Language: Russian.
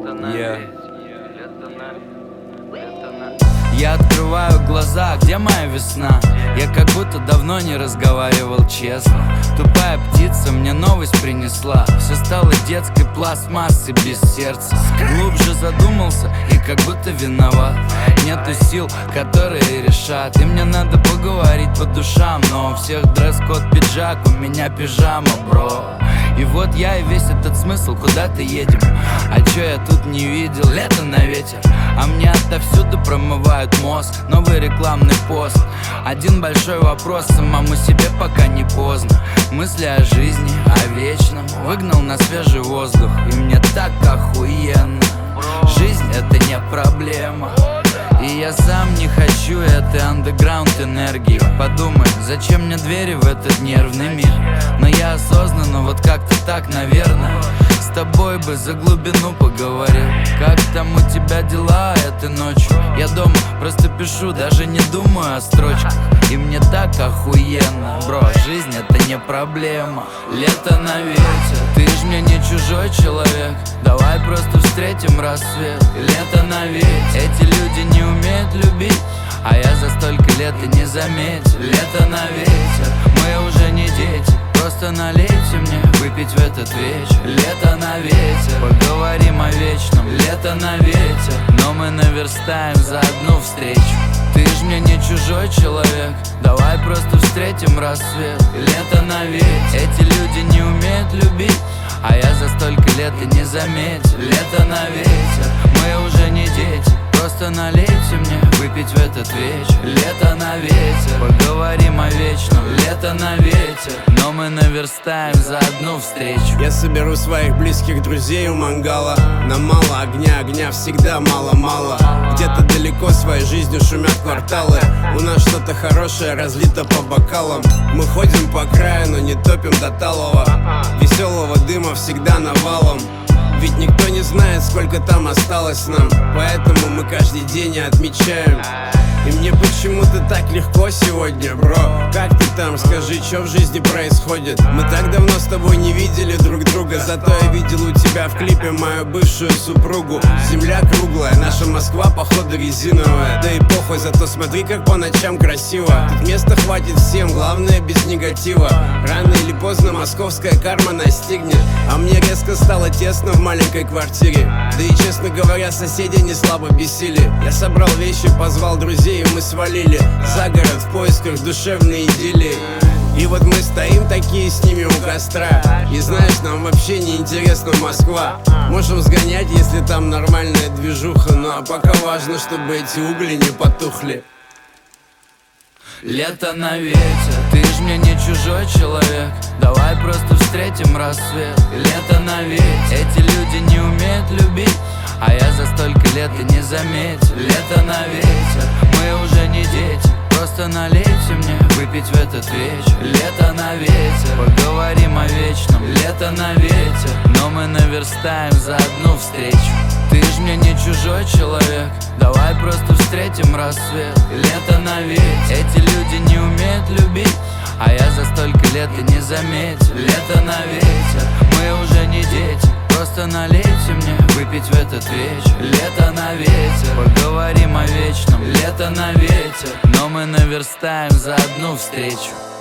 Я открываю глаза, где моя весна? Я как будто давно не разговаривал честно. Тупая птица мне новость принесла. Все стало детской пластмассой без сердца. Глубже задумался и как будто виноват. Нету сил, которые решат. И мне надо поговорить по душам. Но у всех дресс-код пиджак, у меня пижама, бро. И вот я и весь этот смысл, куда-то едем. А чё я тут не видел? Лето на ветер. А мне отовсюду промывают мозг. Новый рекламный пост. Один большой вопрос самому себе, пока не поздно. Мысли о жизни, о вечном. Выгнал на свежий воздух. И мне так охуенно. Жизнь это не проблема. И я сам не хочу этой андеграунд энергии. Подумай, зачем мне двери в этот нервный мир? Но я осознанно, вот как-то так, наверное. С тобой бы за глубину поговорил. Как там у тебя дела этой ночью? Я дома просто пишу, даже не думаю о строчках. И мне так охуенно. Бро, жизнь это не проблема. Лето на ветер. Ты ж мне не чужой человек. Давай просто встретим рассвет. Лето на ветер. Эти люди не умеют любить, а я за столько лет и не заметил. Лето на ветер. Мы уже не дети. Просто налейте мне выпить в этот вечер. Лето на ветер. Поговорим о вечном. Лето на ветер. Но мы наверстаем за одну встречу. Ты ж мне не чужой человек. Давай просто встретим рассвет. Лето на ветер. Эти люди не умеют любить, а я за столько лет и не заметил. Лето на ветер. Мы уже не дети. Просто налейте мне выпить в этот вечер. Лето на ветер. Поговорим о вечном. Лето на ветер. Но мы наверстаем за одну встречу. Я соберу своих близких друзей у мангала. Нам мало огня, огня всегда мало-мало. Где-то далеко своей жизнью шумят кварталы. У нас что-то хорошее разлито по бокалам. Мы ходим по краю, но не топим до талого. Веселого дыма всегда навалом. Ведь никто не знает, сколько там осталось нам. Поэтому мы каждый день отмечаем. И мне почему-то так легко сегодня, бро. Как ты там, скажи, что в жизни происходит? Мы так давно с тобой не видели друг друга. Зато я видел у тебя в клипе мою бывшую супругу. Земля круглая, наша Москва походу резиновая. Да и похуй, зато смотри, как по ночам красиво. Тут места хватит всем, главное без негатива. Рано или поздно московская карма настигнет. А мне резко стало тесно в маленькой квартире. Да и, честно говоря, соседи не слабо бесили. Я собрал вещи, позвал друзей, и мы свалили за город в поисках душевной идиллии. И вот мы стоим такие с ними у костра. И знаешь, нам вообще не интересна Москва. Можем сгонять, если там нормальная движуха. Ну а пока важно, чтобы эти угли не потухли. Лето на ветер. Ты ж мне не чужой человек. Давай просто встретим рассвет. Лето на ветер. Эти люди не умеют любить, а я за столько лет и не заметил. Лето на ветер. Мы уже не дети. Просто налейте мне выпить в этот вечер. Лето на ветер. Поговорим о вечном. Лето на ветер. Но мы наверстаем за одну встречу. Ты ж мне не чужой человек. Давай просто встретим рассвет. Лето на ветер. Эти люди не умеют любить, а я за столько лет и не заметил. Лето на ветер. Мы уже не дети. Просто налейте мне выпить в этот вечер. Лето на ветер. Поговорим о вечном. Лето на ветер. Но мы наверстаем за одну встречу.